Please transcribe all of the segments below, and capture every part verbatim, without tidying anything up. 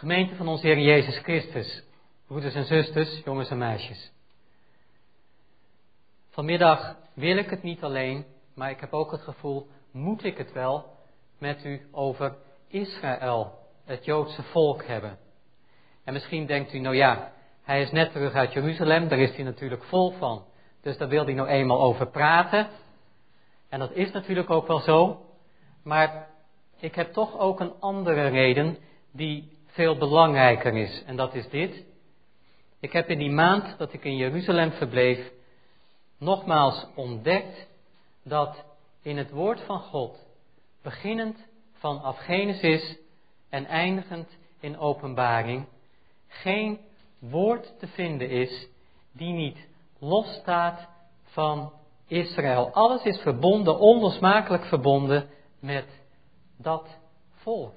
Gemeente van onze Heer Jezus Christus, broeders en zusters, jongens en meisjes. Vanmiddag wil ik het niet alleen, maar ik heb ook het gevoel, moet ik het wel met u over Israël, het Joodse volk, hebben. En misschien denkt u, nou ja, hij is net terug uit Jeruzalem, daar is hij natuurlijk vol van. Dus daar wil hij nou eenmaal over praten. En dat is natuurlijk ook wel zo. Maar ik heb toch ook een andere reden die veel belangrijker is. En dat is dit. Ik heb in die maand dat ik in Jeruzalem verbleef nogmaals ontdekt dat in het woord van God, beginnend vanaf Genesis en eindigend in Openbaring, geen woord te vinden is die niet losstaat van Israël. Alles is verbonden, onlosmakelijk verbonden met dat volk.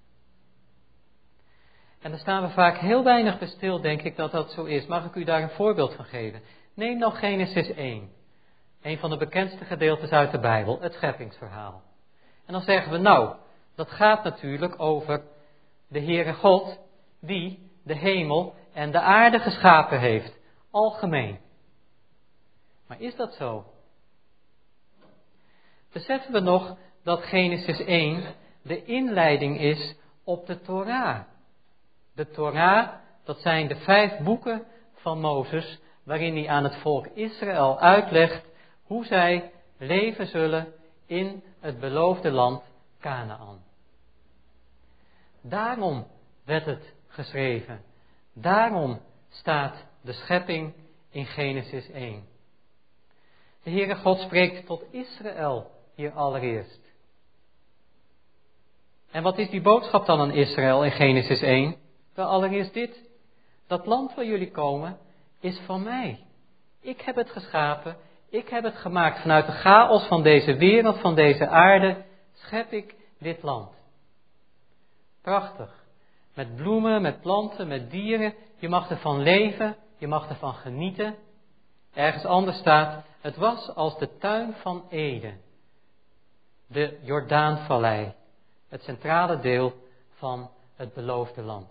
En daar staan we vaak heel weinig bij stil, denk ik, dat dat zo is. Mag ik u daar een voorbeeld van geven? Neem nou Genesis één. Een van de bekendste gedeeltes uit de Bijbel, het scheppingsverhaal. En dan zeggen we, nou, dat gaat natuurlijk over de Heere God die de hemel en de aarde geschapen heeft. Algemeen. Maar is dat zo? Beseffen we nog dat Genesis één de inleiding is op de Torah. De Torah, dat zijn de vijf boeken van Mozes, waarin hij aan het volk Israël uitlegt hoe zij leven zullen in het beloofde land Kanaan. Daarom werd het geschreven. Daarom staat de schepping in Genesis één. De Heere God spreekt tot Israël hier allereerst. En wat is die boodschap dan aan Israël in Genesis één? Wel, allereerst dit. Dat land waar jullie komen is van mij. Ik heb het geschapen. Ik heb het gemaakt. Vanuit de chaos van deze wereld, van deze aarde, schep ik dit land. Prachtig. Met bloemen, met planten, met dieren. Je mag ervan leven. Je mag ervan genieten. Ergens anders staat, het was als de tuin van Eden. De Jordaanvallei. Het centrale deel van het beloofde land.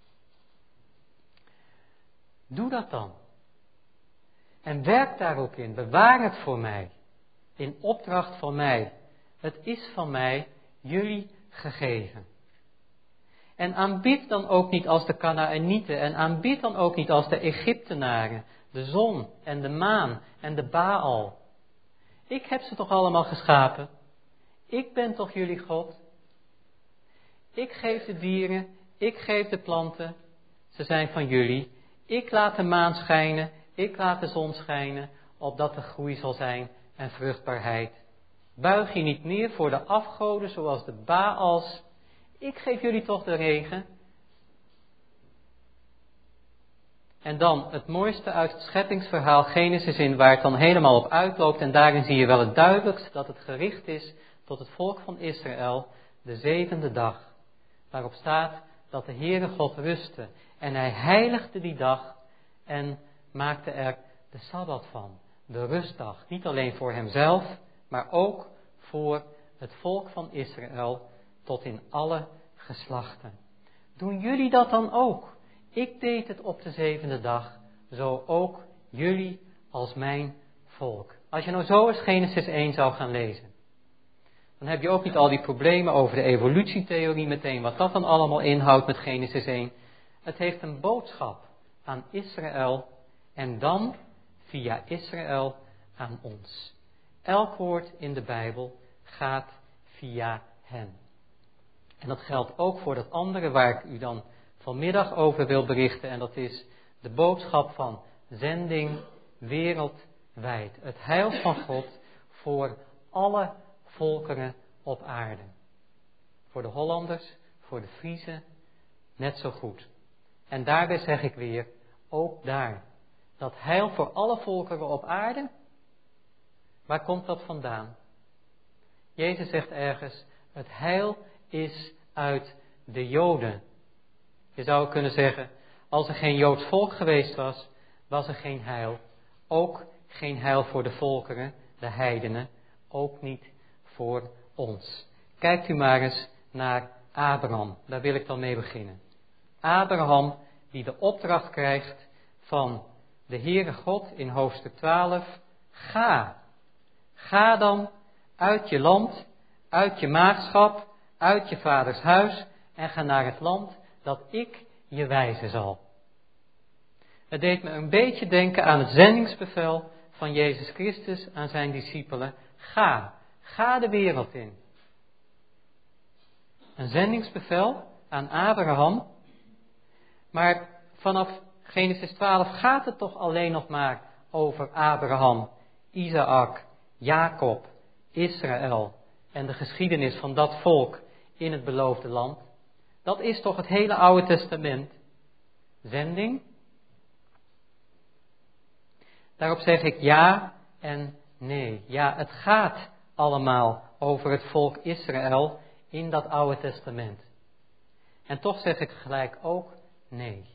Doe dat dan. En werk daar ook in. Bewaar het voor mij. In opdracht van mij. Het is van mij jullie gegeven. En aanbid dan ook niet als de Kanaanieten. En aanbid dan ook niet als de Egyptenaren. De zon en de maan en de Baal. Ik heb ze toch allemaal geschapen. Ik ben toch jullie God. Ik geef de dieren. Ik geef de planten. Ze zijn van jullie. Ik laat de maan schijnen. Ik laat de zon schijnen, opdat er groei zal zijn en vruchtbaarheid. Buig je niet neer voor de afgoden zoals de Baals. Ik geef jullie toch de regen. En dan het mooiste uit het scheppingsverhaal Genesis in, waar het dan helemaal op uitloopt. En daarin zie je wel het duidelijkst dat het gericht is tot het volk van Israël, de zevende dag. Waarop staat dat de Heere God rustte. En hij heiligde die dag en maakte er de Sabbat van, de rustdag. Niet alleen voor hemzelf, maar ook voor het volk van Israël tot in alle geslachten. Doen jullie dat dan ook? Ik deed het op de zevende dag, zo ook jullie als mijn volk. Als je nou zo eens Genesis één zou gaan lezen, dan heb je ook niet al die problemen over de evolutietheorie meteen, wat dat dan allemaal inhoudt met Genesis één. Het heeft een boodschap aan Israël en dan via Israël aan ons. Elk woord in de Bijbel gaat via hen. En dat geldt ook voor dat andere waar ik u dan vanmiddag over wil berichten. En dat is de boodschap van zending wereldwijd. Het heil van God voor alle volkeren op aarde. Voor de Hollanders, voor de Friezen, net zo goed. En daarbij zeg ik weer, ook daar. Dat heil voor alle volkeren op aarde. Waar komt dat vandaan? Jezus zegt ergens, het heil is uit de Joden. Je zou kunnen zeggen, als er geen Joods volk geweest was, was er geen heil. Ook geen heil voor de volkeren, de heidenen, ook niet voor ons. Kijkt u maar eens naar Abraham, daar wil ik dan mee beginnen. Abraham die de opdracht krijgt van de Heere God in hoofdstuk twaalf. Ga. Ga dan uit je land, uit je maagschap, uit je vaders huis en ga naar het land dat ik je wijzen zal. Het deed me een beetje denken aan het zendingsbevel van Jezus Christus aan zijn discipelen. Ga, ga de wereld in. Een zendingsbevel aan Abraham. Maar vanaf Genesis twaalf gaat het toch alleen nog maar over Abraham, Isaac, Jacob, Israël en de geschiedenis van dat volk in het beloofde land. Dat is toch het hele Oude Testament. Zending? Daarop zeg ik ja en nee. Ja, het gaat allemaal over het volk Israël in dat Oude Testament. En toch zeg ik gelijk ook nee.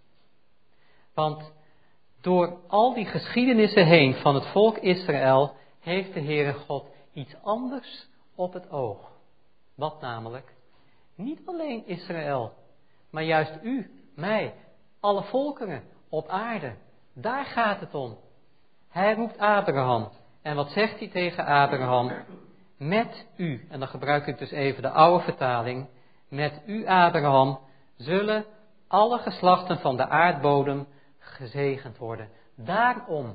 Want door al die geschiedenissen heen van het volk Israël heeft de Heere God iets anders op het oog. Wat namelijk? Niet alleen Israël, maar juist u, mij, alle volkeren op aarde. Daar gaat het om. Hij roept Abraham. En wat zegt hij tegen Abraham? Met u, en dan gebruik ik dus even de oude vertaling. Met u, Abraham, zullen alle geslachten van de aardbodem gezegend worden. Daarom.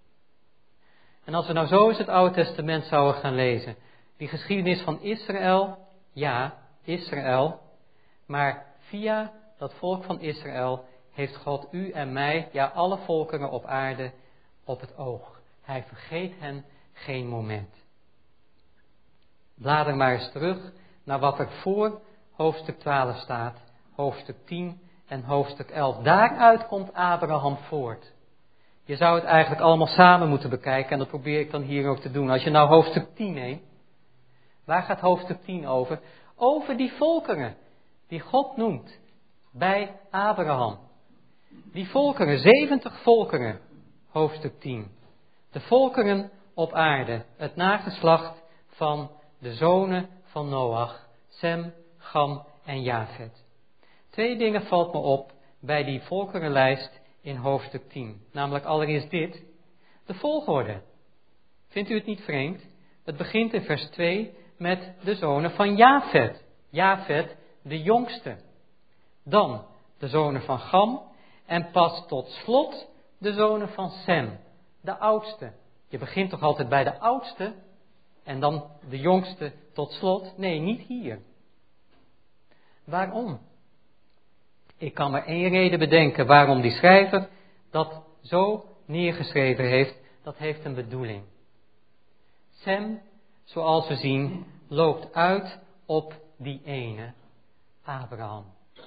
En als we nou zo eens het Oude Testament zouden gaan lezen. Die geschiedenis van Israël, ja, Israël. Maar via dat volk van Israël heeft God u en mij, ja alle volkeren op aarde, op het oog. Hij vergeet hen geen moment. Blader maar eens terug naar wat er voor hoofdstuk twaalf staat, hoofdstuk tien en hoofdstuk elf. Daaruit komt Abraham voort. Je zou het eigenlijk allemaal samen moeten bekijken en dat probeer ik dan hier ook te doen. Als je nou hoofdstuk tien neemt, waar gaat hoofdstuk tien over? Over die volkeren die God noemt bij Abraham. Die volkeren, zeventig volkeren, hoofdstuk tien. De volkeren op aarde, het nageslacht van de zonen van Noach, Sem, Cham en Jafet. Twee dingen valt me op bij die volkerenlijst in hoofdstuk tien. Namelijk allereerst dit, de volgorde. Vindt u het niet vreemd? Het begint in vers twee met de zonen van Jafet. Jafet, de jongste. Dan de zonen van Cham en pas tot slot de zonen van Sem, de oudste. Je begint toch altijd bij de oudste en dan de jongste tot slot? Nee, niet hier. Waarom? Ik kan maar één reden bedenken waarom die schrijver dat zo neergeschreven heeft. Dat heeft een bedoeling. Sem, zoals we zien, loopt uit op die ene, Abraham.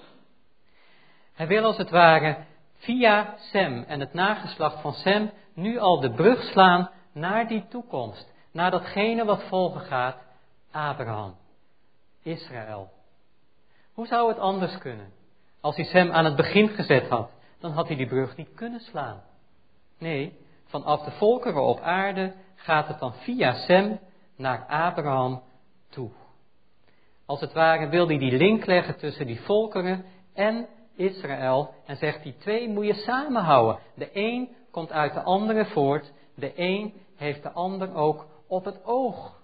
Hij wil als het ware via Sem en het nageslacht van Sem nu al de brug slaan naar die toekomst. Naar datgene wat volgen gaat, Abraham, Israël. Hoe zou het anders kunnen? Als hij Sem aan het begin gezet had, dan had hij die brug niet kunnen slaan. Nee, vanaf de volkeren op aarde gaat het dan via Sem naar Abraham toe. Als het ware wil hij die link leggen tussen die volkeren en Israël en zegt die twee moet je samenhouden. De een komt uit de andere voort, de een heeft de ander ook op het oog.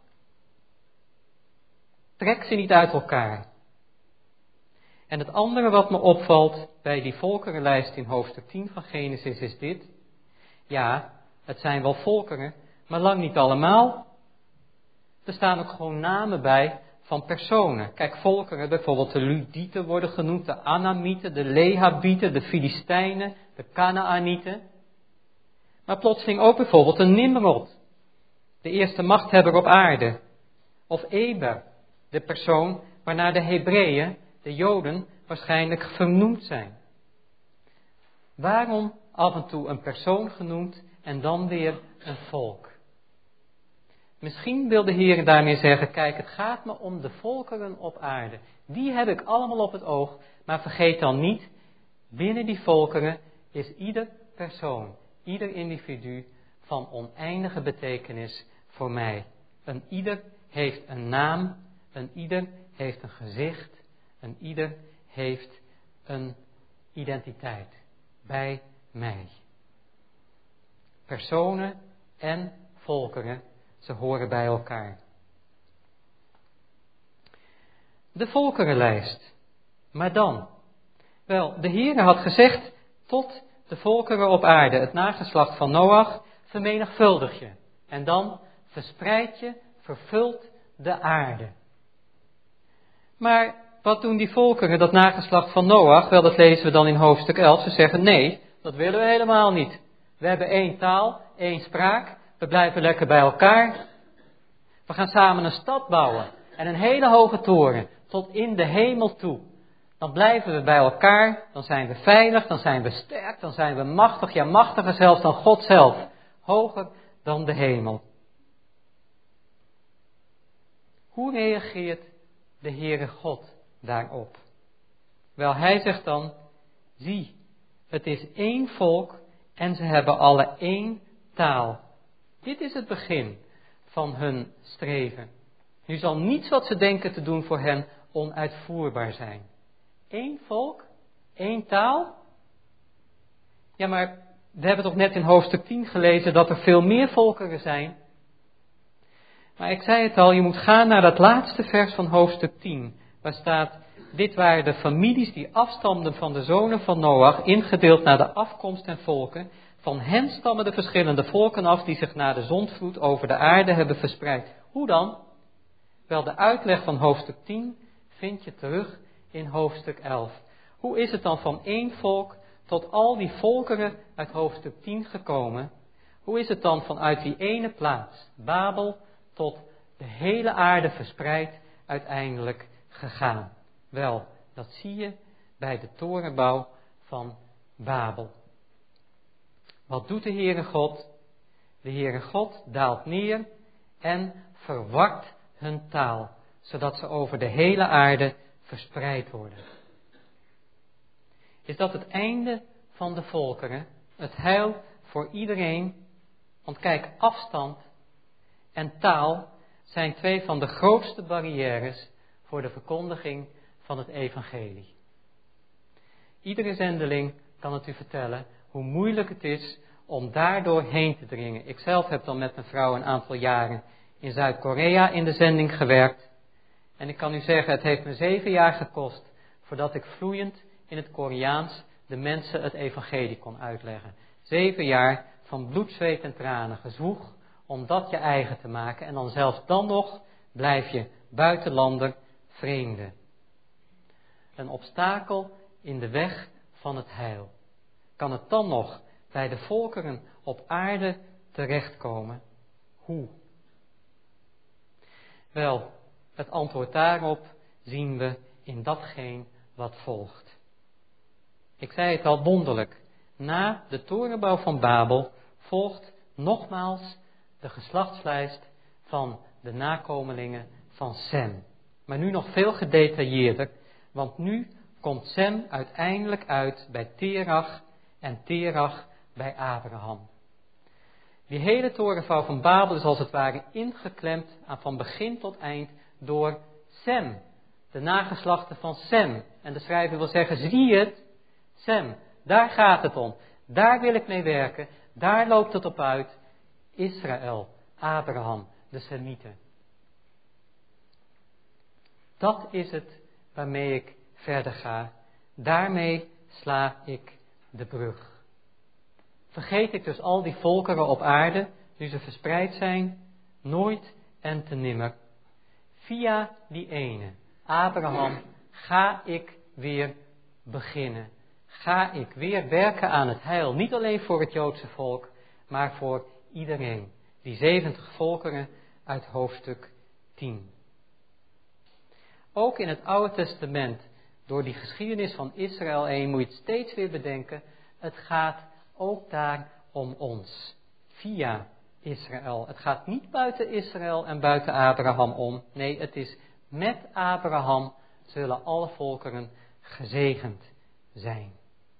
Trek ze niet uit elkaar. En het andere wat me opvalt bij die volkerenlijst in hoofdstuk tien van Genesis is dit. Ja, het zijn wel volkeren, maar lang niet allemaal. Er staan ook gewoon namen bij van personen. Kijk, volkeren, bijvoorbeeld de Ludieten worden genoemd, de Anamieten, de Lehabieten, de Filistijnen, de Kanaanieten. Maar plotseling ook bijvoorbeeld een Nimrod, de eerste machthebber op aarde. Of Eber, de persoon waarnaar de Hebreeën, de Joden, waarschijnlijk vernoemd zijn. Waarom af en toe een persoon genoemd en dan weer een volk? Misschien wil de Heer daarmee zeggen, kijk, het gaat me om de volkeren op aarde. Die heb ik allemaal op het oog, maar vergeet dan niet, binnen die volkeren is ieder persoon, ieder individu van oneindige betekenis voor mij. Een ieder heeft een naam, een ieder heeft een gezicht, een ieder heeft een identiteit. Bij mij. Personen en volkeren, ze horen bij elkaar. De volkerenlijst. Maar dan? Wel, de Heere had gezegd tot de volkeren op aarde, het nageslacht van Noach, vermenigvuldig je. En dan verspreid je, vervult de aarde. Maar wat doen die volkeren, dat nageslacht van Noach? Wel, dat lezen we dan in hoofdstuk elf. Ze zeggen, nee, dat willen we helemaal niet. We hebben één taal, één spraak. We blijven lekker bij elkaar. We gaan samen een stad bouwen. En een hele hoge toren, tot in de hemel toe. Dan blijven we bij elkaar, dan zijn we veilig, dan zijn we sterk, dan zijn we machtig. Ja, machtiger zelfs dan God zelf. Hoger dan de hemel. Hoe reageert de Heere God daarop? Wel, hij zegt dan, zie, het is één volk en ze hebben alle één taal. Dit is het begin van hun streven. Nu zal niets wat ze denken te doen voor hen onuitvoerbaar zijn. Eén volk, één taal. Ja, maar we hebben toch net in hoofdstuk tien gelezen dat er veel meer volkeren zijn. Maar ik zei het al, je moet gaan naar dat laatste vers van hoofdstuk tien. Waar staat, dit waren de families die afstamden van de zonen van Noach, ingedeeld naar de afkomst en volken. Van hen stammen de verschillende volken af die zich na de zondvloed over de aarde hebben verspreid. Hoe dan? Wel, de uitleg van hoofdstuk tien vind je terug in hoofdstuk elf. Hoe is het dan van één volk tot al die volkeren uit hoofdstuk tien gekomen? Hoe is het dan vanuit die ene plaats, Babel, tot de hele aarde verspreid uiteindelijk gegaan? Wel, dat zie je bij de torenbouw van Babel. Wat doet de Heere God? De Heere God daalt neer en verwart hun taal, zodat ze over de hele aarde verspreid worden. Is dat het einde van de volkeren? Het heil voor iedereen? Want kijk, afstand en taal zijn twee van de grootste barrières voor de verkondiging van het evangelie. Iedere zendeling kan het u vertellen hoe moeilijk het is om daardoor heen te dringen. Ik zelf heb dan met mijn vrouw een aantal jaren in Zuid-Korea in de zending gewerkt. En ik kan u zeggen, het heeft me zeven jaar gekost voordat ik vloeiend in het Koreaans de mensen het evangelie kon uitleggen. Zeven jaar van bloed, zweet en tranen, gezwoeg om dat je eigen te maken. En dan zelfs dan nog blijf je buitenlander, vreemde. Een obstakel in de weg van het heil. Kan het dan nog bij de volkeren op aarde terechtkomen? Hoe? Wel, het antwoord daarop zien we in datgene wat volgt. Ik zei het al, wonderlijk. Na de torenbouw van Babel volgt nogmaals de geslachtslijst van de nakomelingen van Sem. Maar nu nog veel gedetailleerder, want nu komt Sem uiteindelijk uit bij Terach en Terach bij Abraham. Die hele torenbouw van Babel is als het ware ingeklemd aan van begin tot eind door Sem, de nageslachten van Sem. En de schrijver wil zeggen, zie je het? Sem, daar gaat het om. Daar wil ik mee werken. Daar loopt het op uit. Israël, Abraham, de Semieten. Dat is het waarmee ik verder ga. Daarmee sla ik de brug. Vergeet ik dus al die volkeren op aarde, nu ze verspreid zijn, nooit en te nimmer. Via die ene, Abraham, ga ik weer beginnen. Ga ik weer werken aan het heil. Niet alleen voor het Joodse volk, maar voor iedereen. Die zeventig volkeren uit hoofdstuk tien. Ook in het Oude Testament, door die geschiedenis van Israël heen, moet je het steeds weer bedenken. Het gaat ook daar om ons. Via Israël. Het gaat niet buiten Israël en buiten Abraham om. Nee, het is met Abraham zullen alle volkeren gezegend zijn.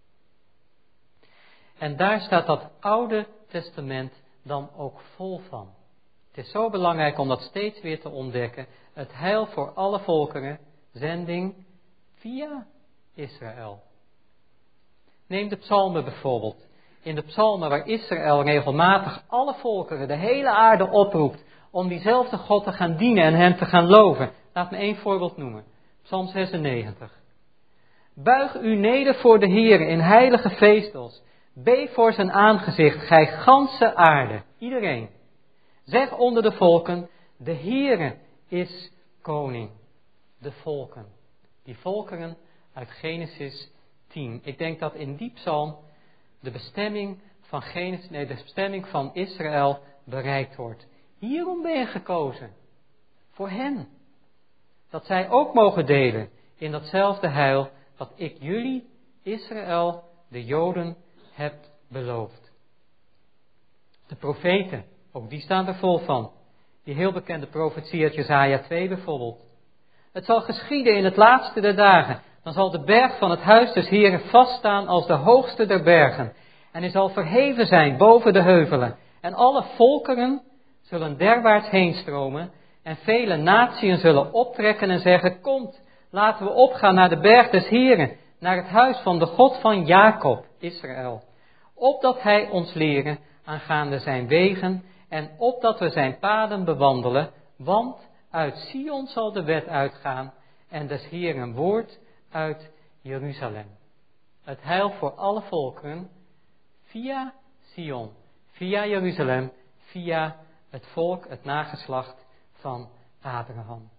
En daar staat dat Oude Testament dan ook vol van. Het is zo belangrijk om dat steeds weer te ontdekken. Het heil voor alle volkeren, zending via Israël. Neem de psalmen bijvoorbeeld. In de psalmen waar Israël regelmatig alle volkeren, de hele aarde oproept om diezelfde God te gaan dienen en hem te gaan loven. Laat me één voorbeeld noemen. Psalm zesennegentig. Buig u neder voor de Heere in heilige veestels. Beef voor zijn aangezicht, gij ganse aarde. Iedereen. Zeg onder de volken, de Heere is koning. De volken. Die volkeren uit Genesis tien. Ik denk dat in die psalm de bestemming van Genesis, nee, de bestemming van Israël bereikt wordt. Hierom ben je gekozen. Voor hen. Dat zij ook mogen delen in datzelfde heil wat ik jullie, Israël, de Joden, heb beloofd. De profeten, ook die staan er vol van. Die heel bekende profetie uit Jesaja twee bijvoorbeeld. Het zal geschieden in het laatste der dagen. Dan zal de berg van het huis des Heeren vaststaan als de hoogste der bergen. En hij zal verheven zijn boven de heuvelen. En alle volkeren zullen derwaarts heen stromen. En vele natieën zullen optrekken en zeggen, komt, laten we opgaan naar de berg des Heeren. Naar het huis van de God van Jacob, Israël. Opdat hij ons leren aangaande zijn wegen. En opdat we zijn paden bewandelen. Want uit Sion zal de wet uitgaan. En des Heeren woord uit Jeruzalem. Het heil voor alle volkeren via Sion, via Jeruzalem, via het volk, het nageslacht van Abraham.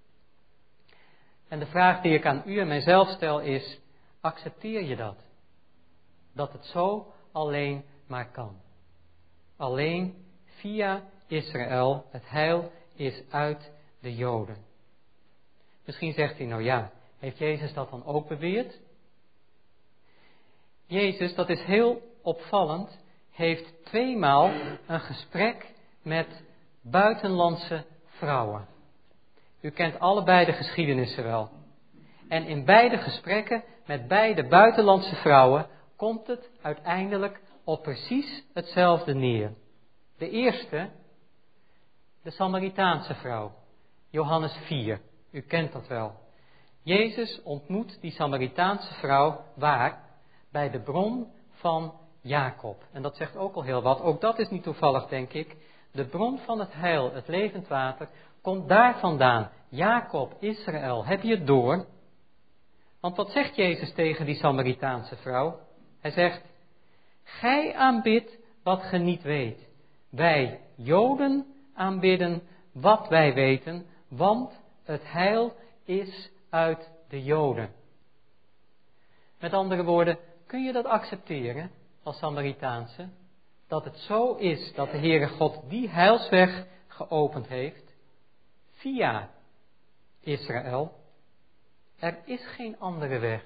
En de vraag die ik aan u en mijzelf stel is, accepteer je dat? Dat het zo alleen maar kan. Alleen via Israël, het heil is uit de Joden. Misschien zegt hij, nou ja, heeft Jezus dat dan ook beweerd? Jezus, dat is heel opvallend, heeft tweemaal een gesprek met buitenlandse vrouwen. U kent allebei de geschiedenissen wel. En in beide gesprekken met beide buitenlandse vrouwen komt het uiteindelijk op precies hetzelfde neer. De eerste, de Samaritaanse vrouw, Johannes vier. U kent dat wel. Jezus ontmoet die Samaritaanse vrouw waar? Bij de bron van Jacob. En dat zegt ook al heel wat. Ook dat is niet toevallig, denk ik. De bron van het heil, het levend water, komt daar vandaan. Jacob, Israël, heb je het door? Want wat zegt Jezus tegen die Samaritaanse vrouw? Hij zegt, gij aanbidt wat ge niet weet. Wij Joden aanbidden wat wij weten, want het heil is uit de Joden. Met andere woorden, kun je dat accepteren als Samaritaanse? Dat het zo is dat de Heere God die heilsweg geopend heeft via Israël. Er is geen andere weg.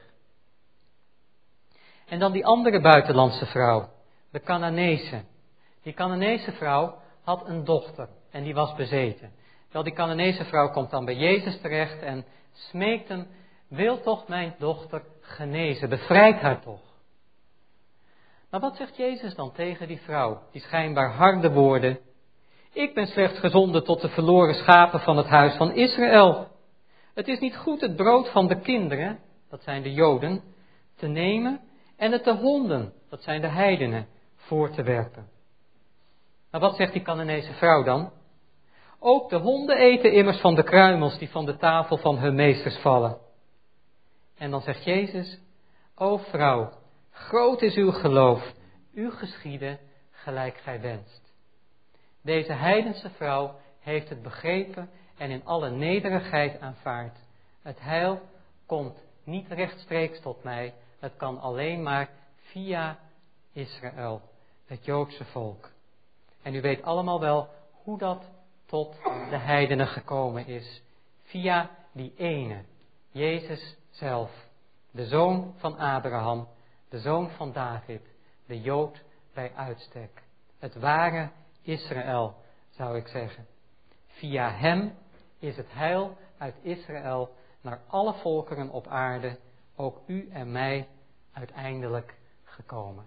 En dan die andere buitenlandse vrouw, de Canaanese. Die Canaanese vrouw had een dochter en die was bezeten. Wel, die Canaanese vrouw komt dan bij Jezus terecht en smeekt hem, wil toch mijn dochter genezen, bevrijd haar toch. Maar wat zegt Jezus dan tegen die vrouw, die schijnbaar harde woorden? Ik ben slechts gezonden tot de verloren schapen van het huis van Israël. Het is niet goed het brood van de kinderen, dat zijn de Joden, te nemen en het de honden, dat zijn de heidenen, voor te werpen. Maar wat zegt die Canaanese vrouw dan? Ook de honden eten immers van de kruimels die van de tafel van hun meesters vallen. En dan zegt Jezus, o vrouw, groot is uw geloof, uw geschieden gelijk gij wenst. Deze heidense vrouw heeft het begrepen en in alle nederigheid aanvaard. Het heil komt niet rechtstreeks tot mij, het kan alleen maar via Israël, het Joodse volk. En u weet allemaal wel hoe dat tot de heidenen gekomen is. Via die ene, Jezus zelf, de zoon van Abraham, de zoon van David, de Jood bij uitstek. Het ware Israël, zou ik zeggen. Via hem is het heil uit Israël naar alle volkeren op aarde, ook u en mij, uiteindelijk gekomen.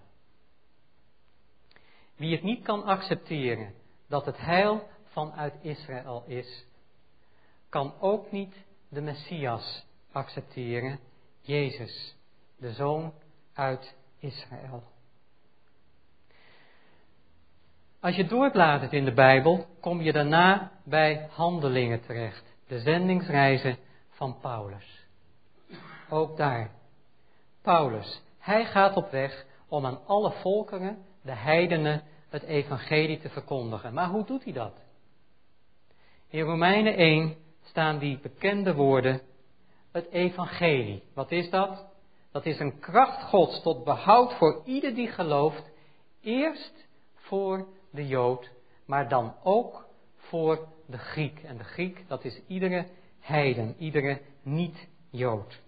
Wie het niet kan accepteren dat het heil vanuit Israël is, kan ook niet de Messias accepteren, Jezus, de zoon uit Israël. Als je doorbladert in de Bijbel, kom je daarna bij Handelingen terecht. De zendingsreizen van Paulus. Ook daar. Paulus, hij gaat op weg om aan alle volkeren, de heidenen, het evangelie te verkondigen. Maar hoe doet hij dat? In Romeinen één staan die bekende woorden, het evangelie. Wat is dat? Dat is een kracht Gods tot behoud voor ieder die gelooft. Eerst voor de Jood, maar dan ook voor de Griek. En de Griek, dat is iedere heiden, iedere niet-Jood.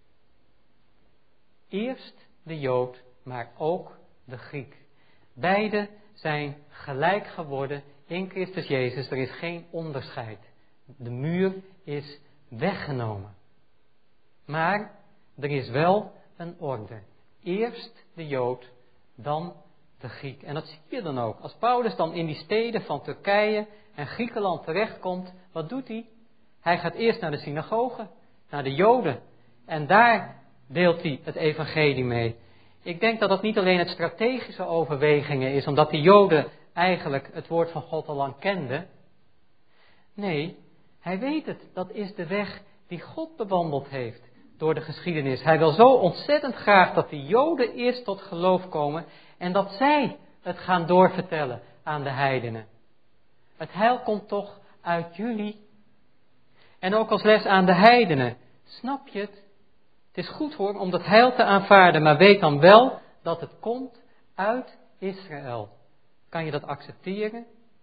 Eerst de Jood, maar ook de Griek. Beide zijn gelijk geworden in Christus Jezus. Er is geen onderscheid. De muur is weggenomen. Maar er is wel een orde. Eerst de Jood, dan de Griek. En dat zie je dan ook. Als Paulus dan in die steden van Turkije en Griekenland terechtkomt, wat doet hij? Hij gaat eerst naar de synagoge, naar de Joden. En daar deelt hij het evangelie mee. Ik denk dat dat niet alleen het strategische overwegingen is, omdat de Joden eigenlijk het woord van God al lang kenden. Nee, hij weet het. Dat is de weg die God bewandeld heeft door de geschiedenis. Hij wil zo ontzettend graag dat de Joden eerst tot geloof komen en dat zij het gaan doorvertellen aan de heidenen. Het heil komt toch uit jullie. En ook als les aan de heidenen. Snap je het? Het is goed hoor om dat heil te aanvaarden, maar weet dan wel dat het komt uit Israël. Kan je dat accepteren?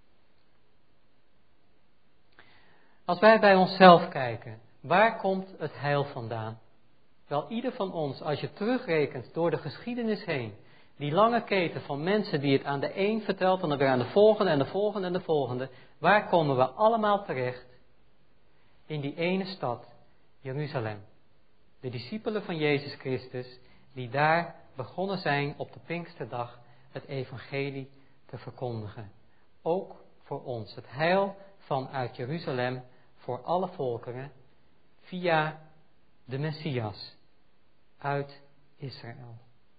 Als wij bij onszelf kijken, waar komt het heil vandaan? Wel, ieder van ons, als je terugrekent door de geschiedenis heen, die lange keten van mensen die het aan de een vertelt en dan weer aan de volgende en de volgende en de volgende, waar komen we allemaal terecht? In die ene stad, Jeruzalem. De discipelen van Jezus Christus, die daar begonnen zijn op de Pinksterdag het evangelie te verkondigen. Ook voor ons. Het heil vanuit Jeruzalem voor alle volkeren via de Messias uit Israël.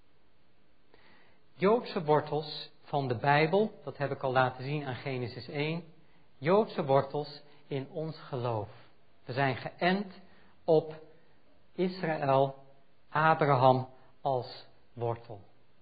Joodse wortels van de Bijbel, dat heb ik al laten zien aan Genesis één. Joodse wortels in ons geloof. We zijn geënt op Israël, Abraham als wortel.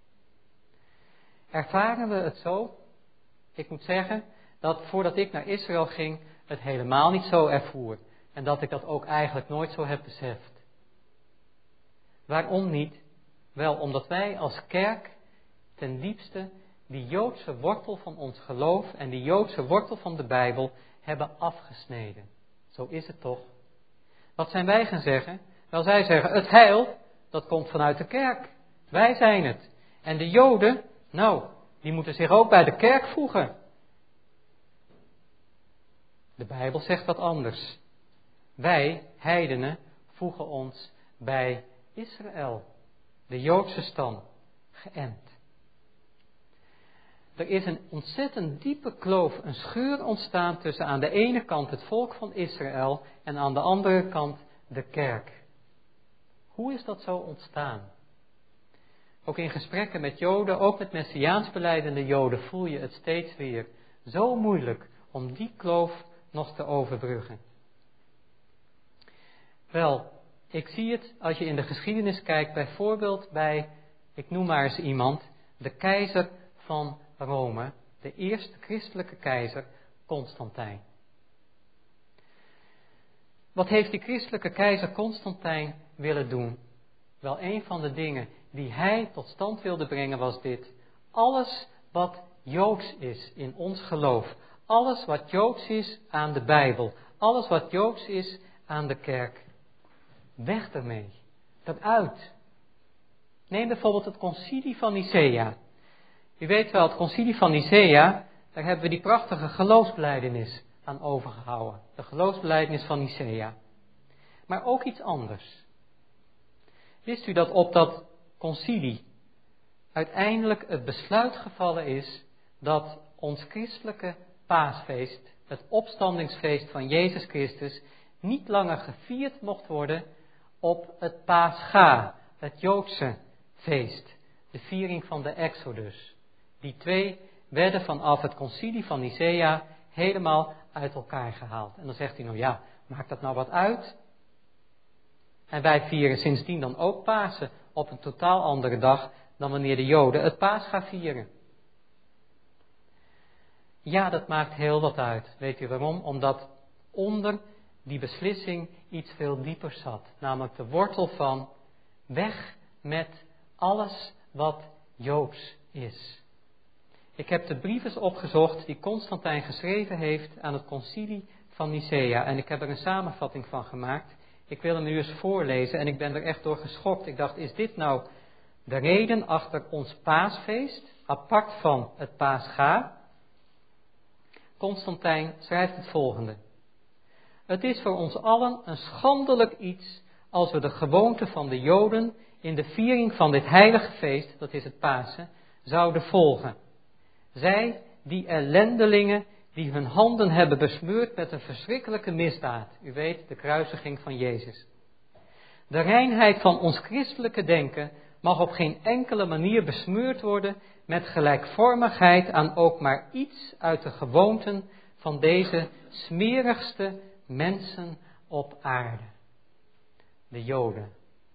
Ervaren we het zo? Ik moet zeggen dat voordat ik naar Israël ging, het helemaal niet zo ervoer. En dat ik dat ook eigenlijk nooit zo heb beseft. Waarom niet? Wel, omdat wij als kerk ten diepste die Joodse wortel van ons geloof en die Joodse wortel van de Bijbel hebben afgesneden. Zo is het toch? Wat zijn wij gaan zeggen? Wel, zij zeggen, het heil, dat komt vanuit de kerk. Wij zijn het. En de Joden, nou, die moeten zich ook bij de kerk voegen. De Bijbel zegt wat anders. Wij, heidenen, voegen ons bij Israël, de Joodse stam, geënt. Er is een ontzettend diepe kloof, een scheur ontstaan tussen aan de ene kant het volk van Israël en aan de andere kant de kerk. Hoe is dat zo ontstaan? Ook in gesprekken met Joden, ook met Messiaans belijdende Joden, voel je het steeds weer zo moeilijk om die kloof nog te overbruggen. Wel, ik zie het als je in de geschiedenis kijkt, bijvoorbeeld bij, ik noem maar eens iemand, de keizer van Rome, de eerste christelijke keizer, Constantijn. Wat heeft die christelijke keizer Constantijn willen doen? Wel, een van de dingen die hij tot stand wilde brengen was dit. Alles wat Joods is in ons geloof, alles wat Joods is aan de Bijbel, alles wat Joods is aan de kerk, weg ermee, eruit. Neem bijvoorbeeld het concilie van Nicea. U weet wel, het concilie van Nicea, daar hebben we die prachtige geloofsbelijdenis aan overgehouden. De geloofsbelijdenis van Nicea. Maar ook iets anders. Wist u dat op dat concilie uiteindelijk het besluit gevallen is dat ons christelijke paasfeest, het opstandingsfeest van Jezus Christus, niet langer gevierd mocht worden op het Pascha, het Joodse feest. de viering van de Exodus. Die twee werden vanaf het concilie van Nicea helemaal uit elkaar gehaald. En dan zegt hij nou ja, maakt dat nou wat uit? En wij vieren sindsdien dan ook Pasen op een totaal andere dag dan wanneer de Joden het Pascha vieren. Ja, dat maakt heel wat uit. Weet u waarom? Omdat onder die beslissing iets veel dieper zat. Namelijk de wortel van weg met alles wat Joods is. Ik heb de brieven opgezocht die Constantijn geschreven heeft aan het concilie van Nicea. En ik heb er een samenvatting van gemaakt. Ik wil hem nu eens voorlezen en ik ben er echt door geschokt. Ik dacht, is dit nou de reden achter ons paasfeest, apart van het Pascha? Constantijn schrijft het volgende. Het is voor ons allen een schandelijk iets als we de gewoonte van de Joden in de viering van dit heilige feest, dat is het Pasen, zouden volgen. Zij, die ellendelingen die hun handen hebben besmeurd met een verschrikkelijke misdaad. U weet, de kruisiging van Jezus. De reinheid van ons christelijke denken mag op geen enkele manier besmeurd worden met gelijkvormigheid aan ook maar iets uit de gewoonten van deze smerigste mensen op aarde. De Joden.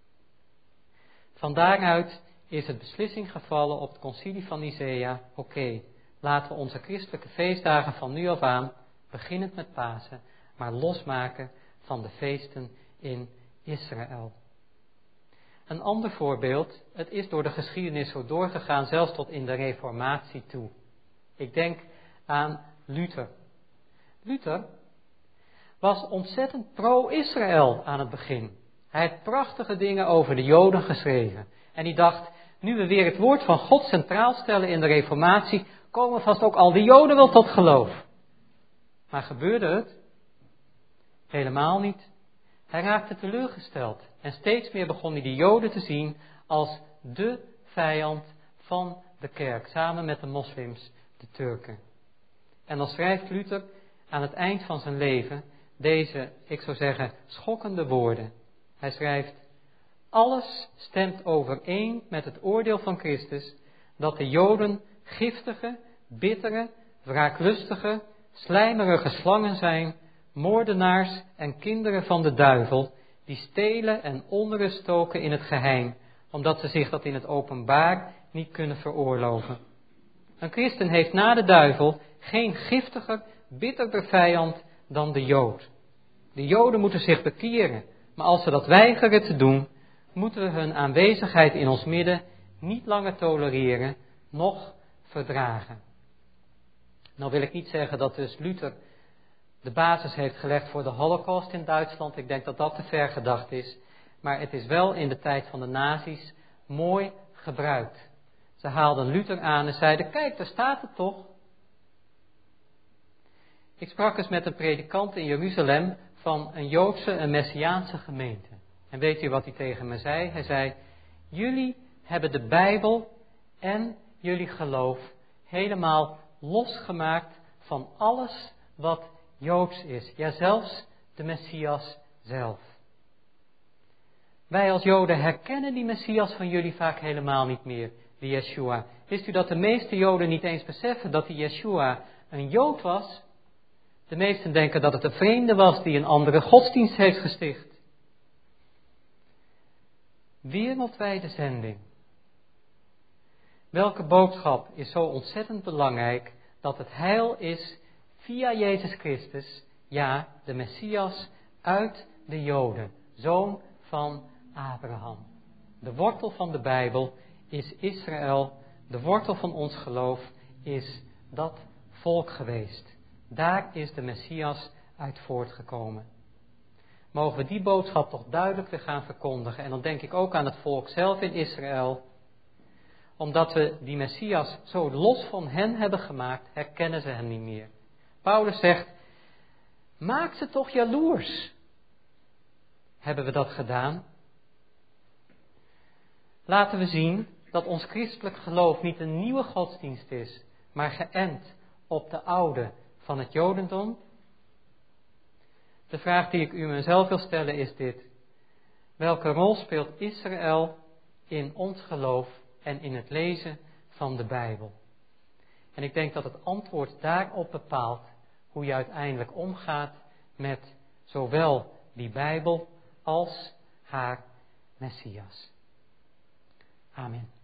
Van daaruit is het beslissing gevallen op het concilie van Nicea. Oké, okay, laten we onze christelijke feestdagen van nu af aan, beginnend met Pasen, maar losmaken van de feesten in Israël. Een ander voorbeeld, het is door de geschiedenis zo doorgegaan, zelfs tot in de Reformatie toe. Ik denk aan Luther. Luther was ontzettend pro-Israël aan het begin. Hij had prachtige dingen over de Joden geschreven. En hij dacht, nu we weer het woord van God centraal stellen in de Reformatie, komen vast ook al die Joden wel tot geloof. Maar gebeurde het? Helemaal niet. Hij raakte teleurgesteld. En steeds meer begon hij de Joden te zien als de vijand van de kerk. Samen met de moslims, de Turken. En dan schrijft Luther aan het eind van zijn leven deze, ik zou zeggen, schokkende woorden. Hij schrijft, alles stemt overeen met het oordeel van Christus dat de Joden giftige, bittere, wraaklustige, slijmerige slangen zijn, moordenaars en kinderen van de duivel, die stelen en onrust stoken in het geheim, omdat ze zich dat in het openbaar niet kunnen veroorloven. Een christen heeft na de duivel geen giftiger, bitterder vijand dan de Jood. De Joden moeten zich bekeren, maar als ze dat weigeren te doen, moeten we hun aanwezigheid in ons midden niet langer tolereren, noch verdragen. Nou wil ik niet zeggen dat dus Luther de basis heeft gelegd voor de Holocaust in Duitsland. Ik denk dat dat te ver gedacht is. Maar het is wel in de tijd van de nazi's mooi gebruikt. Ze haalden Luther aan en zeiden, kijk, daar staat het toch. Ik sprak eens met een predikant in Jeruzalem van een Joodse, een Messiaanse gemeente. En weet u wat hij tegen me zei? Hij zei, jullie hebben de Bijbel en jullie geloof helemaal losgemaakt van alles wat Joods is. Ja, zelfs de Messias zelf. Wij als Joden herkennen die Messias van jullie vaak helemaal niet meer, die Yeshua. Wist u dat de meeste Joden niet eens beseffen dat die Yeshua een Jood was? De meesten denken dat het een vreemde was die een andere godsdienst heeft gesticht. Wereldwijde zending. Welke boodschap is zo ontzettend belangrijk dat het heil is via Jezus Christus, ja, de Messias uit de Joden, zoon van Abraham. De wortel van de Bijbel is Israël, de wortel van ons geloof is dat volk geweest. Daar is de Messias uit voortgekomen. Mogen we die boodschap toch duidelijk weer gaan verkondigen. En dan denk ik ook aan het volk zelf in Israël. Omdat we die Messias zo los van hen hebben gemaakt, herkennen ze hem niet meer. Paulus zegt, maak ze toch jaloers. Hebben we dat gedaan? Laten we zien dat ons christelijk geloof niet een nieuwe godsdienst is, maar geënt op de oude van het Jodendom. De vraag die ik u mezelf wil stellen is dit. Welke rol speelt Israël in ons geloof en in het lezen van de Bijbel. En ik denk dat het antwoord daarop bepaalt hoe je uiteindelijk omgaat met zowel die Bijbel als haar Messias. Amen.